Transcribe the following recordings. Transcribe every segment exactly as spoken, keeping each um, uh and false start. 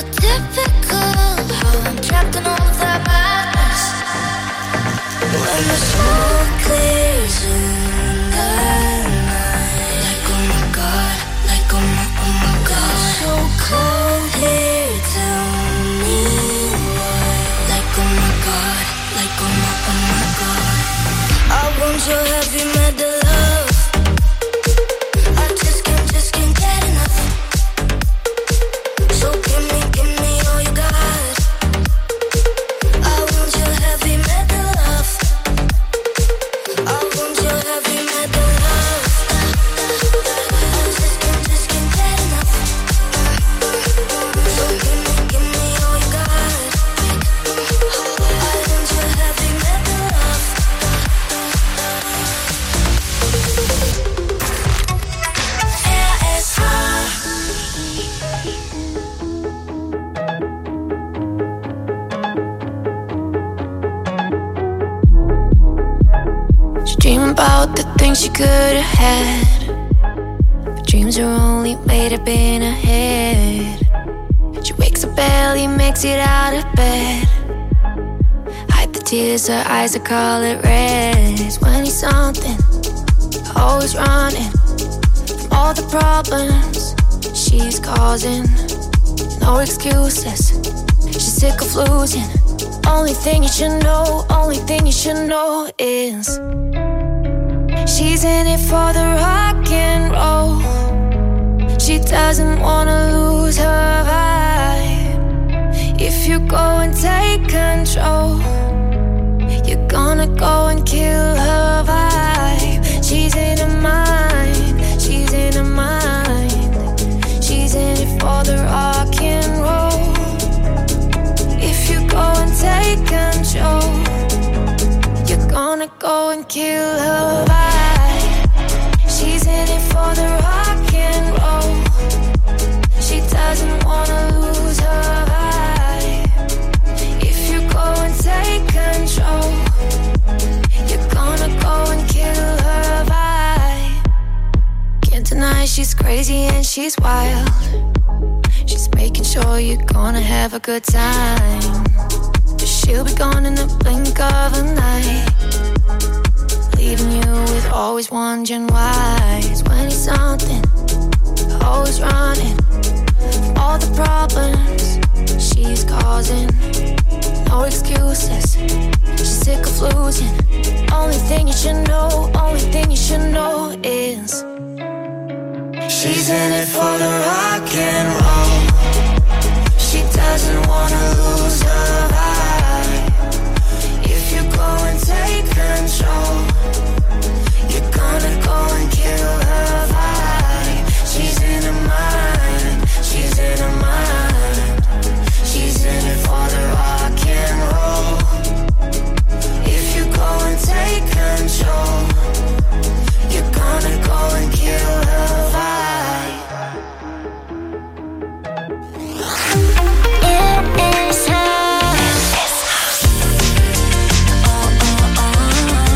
typical. How I'm trapped in all of that madness. When the smoke clears in the night, like oh my god, like oh my, oh my god. So cold here, tell me why. Like oh my god, like oh my, oh my god. I want your heavy metal love. I just can't, just can't get enough. So give me, give me all you got. I want your heavy metal love. I want your heavy metal love. I just can't, just can't get enough. So give me, give me all you got. I want your heavy metal love. R S A. She dreaming about the things she could have had, but dreams are only made up in her head. She wakes up barely, makes it out of bed. Hide the tears, her eyes are color red. twenty something, always running from all the problems she's causing. No excuses, she's sick of losing. Only thing you should know, only thing you should know is she's in it for the rock and roll. She doesn't wanna lose her vibe. If you go and take control, you're gonna go and kill her vibe. She's in her mind, she's in her mind. She's in it for the rock and roll. If you go and take control, you're gonna go and kill her vibe. She's in it for the rock and roll. She doesn't wanna lose her vibe. If you go and take control, you're gonna go and kill her vibe. Can't deny she's crazy and she's wild. She's making sure you're gonna have a good time. But she'll be gone in the blink of an eye, leaving you with always wondering why. twenty something, always running from all the problems she's causing. No excuses, she's sick of losing. Only thing you should know, only thing you should know is she's in it for the rock and roll. She doesn't wanna lose her vibe. If you go and take control, you're gonna go and kill her vibe. She's in her mind, she's in her mind. She's in it for the rock and roll. If you go and take control, you're gonna go and kill her vibe. It is her. Oh, oh, oh.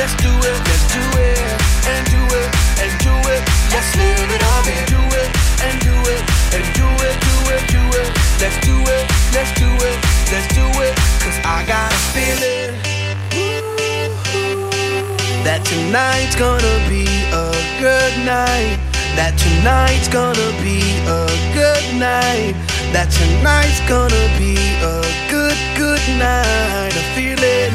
let's do it, let's do it, and do it, and do it. Let's live it up and do it, and do it, and do it, do it, do it. Let's do it, let's do it, let's do it. Cause I got a feeling that tonight's gonna be a good night. That tonight's gonna be a good night. That tonight's gonna be a good, good night. A feeling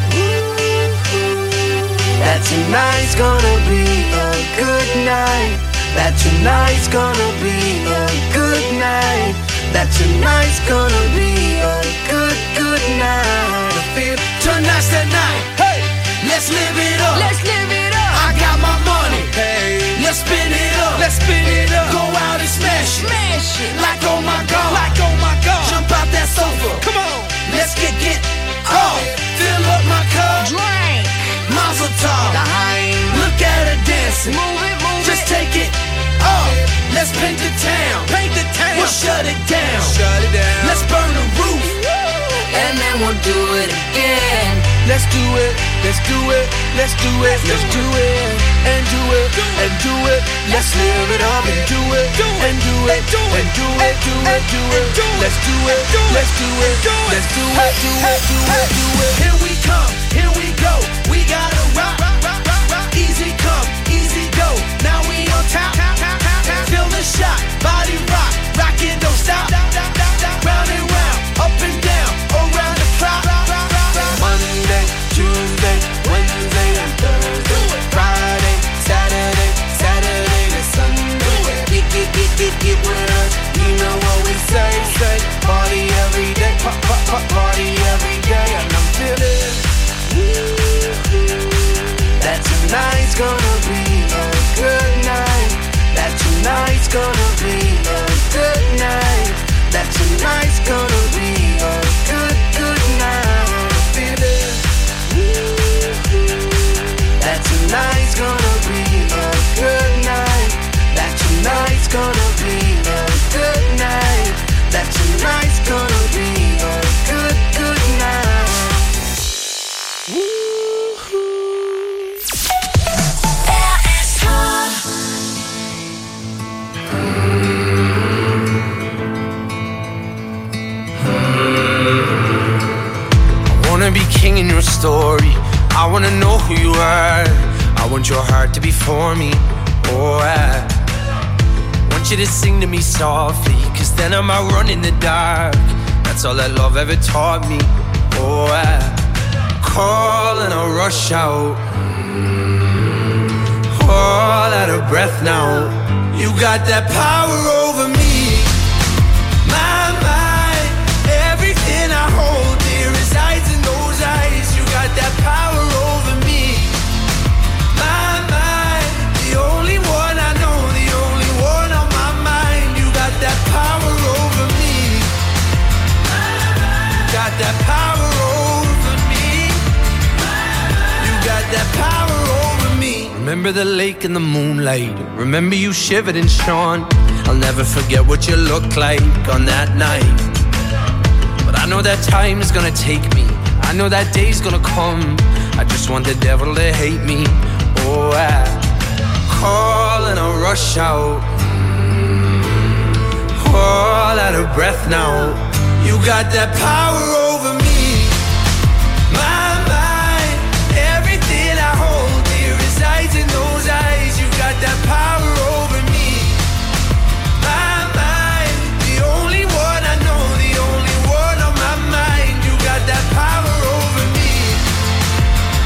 that tonight's gonna be a good night. That tonight's gonna be a good night. That tonight's gonna be a good, good night. I feel tonight's the night. Hey, let's live it up. Let's live it up. I got my money. Hey, let's spin it up. Let's spin it up. Go out and smash it. Smash it. Like oh my God. Like oh my God. Jump out that sofa. Come on. Let's get get off. Fill up my cup. Drink. Mazel tov. Daheim. Look at her dancing. Move it, move Just it. take it off. Let's paint the town. Paint the town. We'll shut it down. Shut it down. Let's burn the roof. And then we'll do it again. Let's do it. Let's do it. Let's do it. Let's do it. And do it. And do it. Let's live it up and do it. And do it. And do it. Do it. Do it. Let's do it. Let's do it. Let's do it. Do it. Do it. Do it. Here we come. Here we go. We gotta rock. Easy come. Easy go. Now we on top. Feel the shot. Body rock. Rockin', don't stop. Round and round. Up and down. Around the clock. Monday, Tuesday, Wednesday, and Thursday. Friday, Saturday, Saturday to Sunday. Get, get, get, get, get with us. You know what we say, say. Party every day, pop, pop, pop, party every day. And I'm feeling that tonight's gonna be a good night. That tonight's gonna be a good night. That tonight's gonna be a good, good night. I'm feeling that tonight's gonna be a good night. That tonight's gonna be a good night. That tonight's gonna be a good, good night. I wanna be king in your story. I wanna know who you are. I want your heart to be for me. Oh, I want you to sing to me softly, cause then I might run in the dark. That's all that love ever taught me. Oh, I call and I rush out, all out of breath now. You got that power over me. My mind, everything I hold dear resides in those eyes. You got that power over me. My mind, the only one I know, the only one on my mind. You got that power over me. You got that power over me. You got that power over me. Remember the lake in the moonlight. Remember you shivered and shone. I'll never forget what you looked like on that night. But I know that time is gonna take me. I know that day's gonna come. I just want the devil to hate me. Oh, I call and I rush out, all out of breath now. You got that power over